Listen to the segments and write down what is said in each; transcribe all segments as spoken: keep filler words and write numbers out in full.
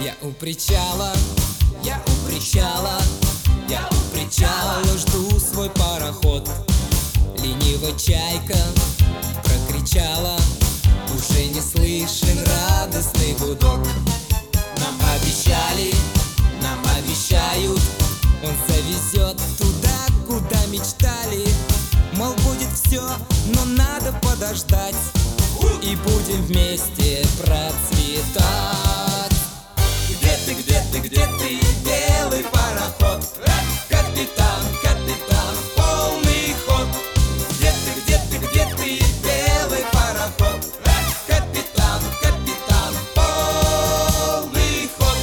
Я у причала, я у причала, я у причала жду свой пароход. Ленивая чайка прокричала, уже не слышен радостный гудок. Нам обещали, нам обещают, он завезет туда, куда мечтали. Мол, будет все, но надо подождать, и будем вместе процветать. Где ты, где ты, где ты, белый пароход? Капитан, капитан, полный ход. Где ты, где ты, где ты, белый пароход? Капитан, капитан, полный ход.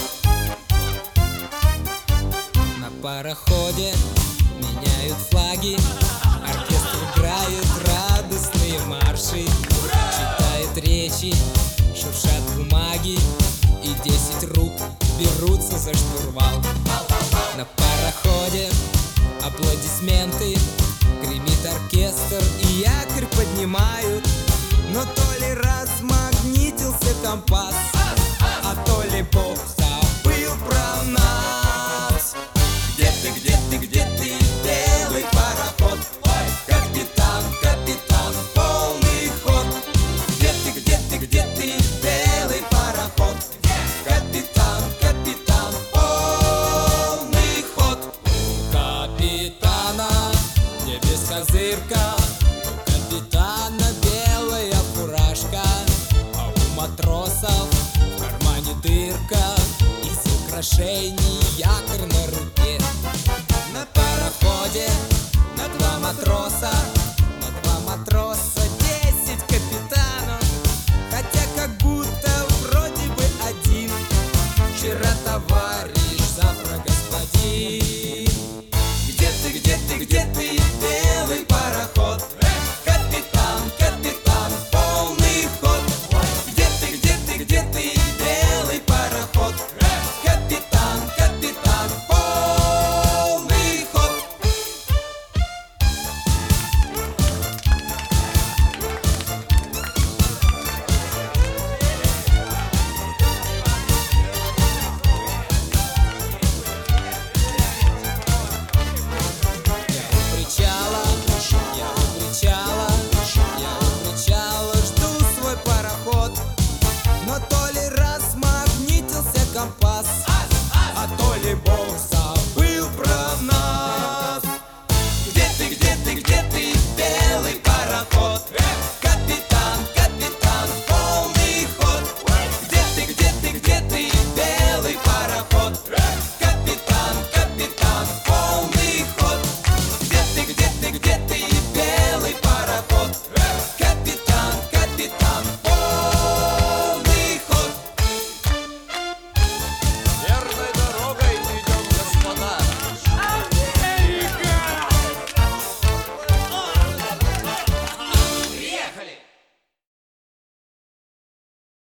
На пароходе меняют флаги, оркестр играет радостные марши, читает речи, шуршат бумаги, и десять рук берутся за штурвал. На пароходе аплодисменты, гремит оркестр и якорь поднимают. Но то ли размагнитился компас, а то ли Бог забыл про нас. Где ты, где ты, где ты, белый пароход? Капитан, капитан, полный ход. Где ты, где ты, где ты, белый пароход? Капитан, капитан, полный ход. У капитана не без козырка, у капитана белая фуражка, а у матросов в кармане дырка, из украшений якорь на руке. На пароходе на два матроса, на два матроса